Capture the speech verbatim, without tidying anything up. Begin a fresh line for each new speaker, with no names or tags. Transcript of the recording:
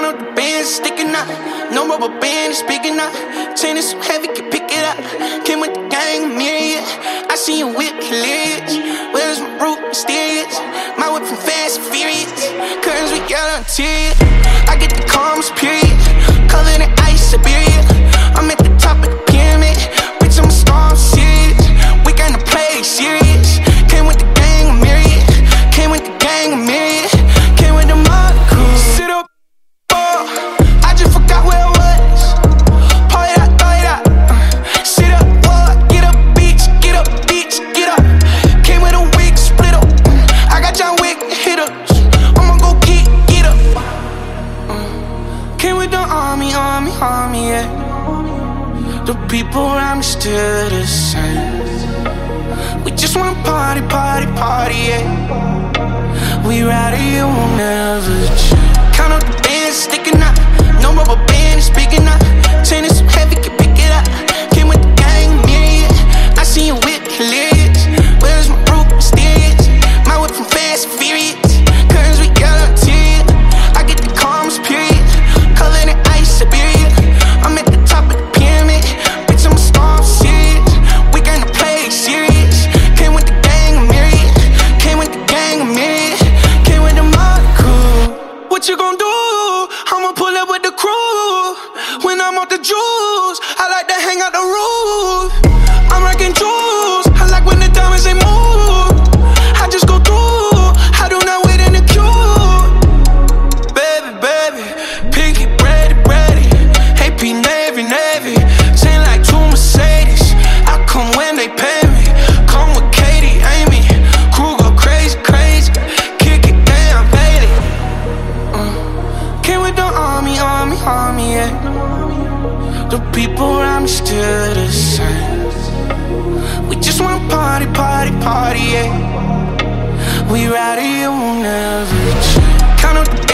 Count up the bands, sticking up. No rubber band, speaking up. Chain is so heavy, can pick it up. Came with the gang, myriad. I see you whip, hilarious. Where's my root, mysterious? My whip from Fast and Furious. Curtains with yellow interior. I get the calmest period. Covered in ice, Siberia. I'm at the top of the pyramid. Bitch, I'm a star, I'm serious. We gonna play serious. Came with the gang, myriad. Came with the gang, myriad. Came with the mother crew. Sit up, oh, I just forgot where I was. Pour it out, throw it out. Uh, sit up, oh, get up, bitch, get up, bitch, get up. Came with a wig, split up. Uh, I got John Wick hitters. I'ma go get, get up. Uh, came with the army, army, army, yeah. The people around me still the same. We just wanna party, party, party, yeah. We ride it, you won't never change. Count up the bands, sticking up. No rubber band, speaking up. Chain is so heavy, can pick it up. Came with the gang, myriad. I see you whip, hilarious. Where's my root, mysterious? My whip from Fast and Furious. Curtains with yellow interior. I get the calmest period. Covered in ice, Siberia. I'm at the top of the pyramid. Bitch, I'm a star, I'm serious. We gonna play serious. Came with the gang, myriad. Came with the gang, myriad. Came with the mother crew. What you gon' do? I'ma pull up with the crew. When I'm off the juice, I like to hang out the roof. I'm rocking jewels. I like when the diamonds they move. I just go through. I do not wait in the queue. Baby, baby, pinky, ready, ready. A P Navy, Navy. Chain like two Mercedes. I come when they pay me. Come with Katie, Amy. Crew go crazy, crazy. Kick it down, baby. Uh, came with the army, army, army, yeah. The people around me still the same. We just wanna party, party, party, yeah. We ride it, you won't never change. Count up the